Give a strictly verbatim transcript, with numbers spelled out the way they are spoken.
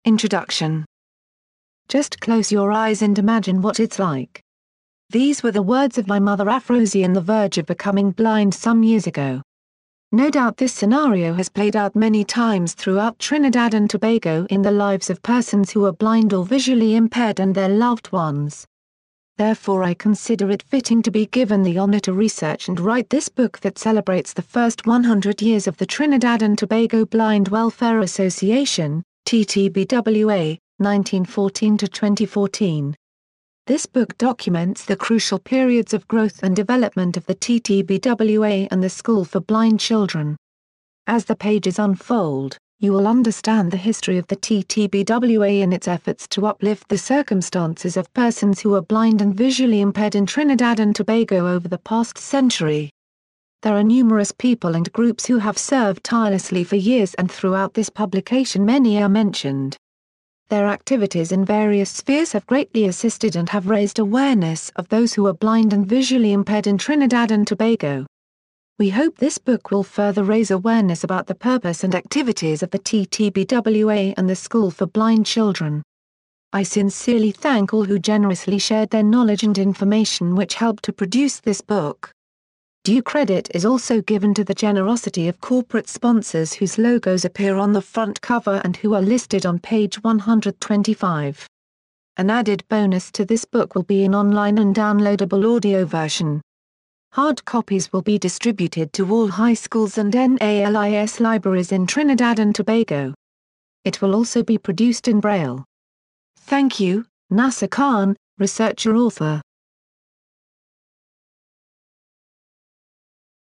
Introduction. Just close your eyes and imagine what it's like. These were the words of my mother Afrosie on the verge of becoming blind some years ago. No doubt this scenario has played out many times throughout Trinidad and Tobago in the lives of persons who are blind or visually impaired and their loved ones. Therefore I consider it fitting to be given the honor to research and write this book that celebrates the first one hundred years of the Trinidad and Tobago Blind Welfare Association, T T B W A, nineteen fourteen to twenty fourteen. This book documents the crucial periods of growth and development of the T T B W A and the School for Blind Children. As the pages unfold, you will understand the history of the T T B W A and its efforts to uplift the circumstances of persons who are blind and visually impaired in Trinidad and Tobago over the past century. There are numerous people and groups who have served tirelessly for years, and throughout this publication many are mentioned. Their activities in various spheres have greatly assisted and have raised awareness of those who are blind and visually impaired in Trinidad and Tobago. We hope this book will further raise awareness about the purpose and activities of the T T B W A and the School for Blind Children. I sincerely thank all who generously shared their knowledge and information which helped to produce this book. Due credit is also given to the generosity of corporate sponsors whose logos appear on the front cover and who are listed on page one hundred twenty-five. An added bonus to this book will be an online and downloadable audio version. Hard copies will be distributed to all high schools and NALIS libraries in Trinidad and Tobago. It will also be produced in Braille. Thank you, Nasser Khan, researcher-author.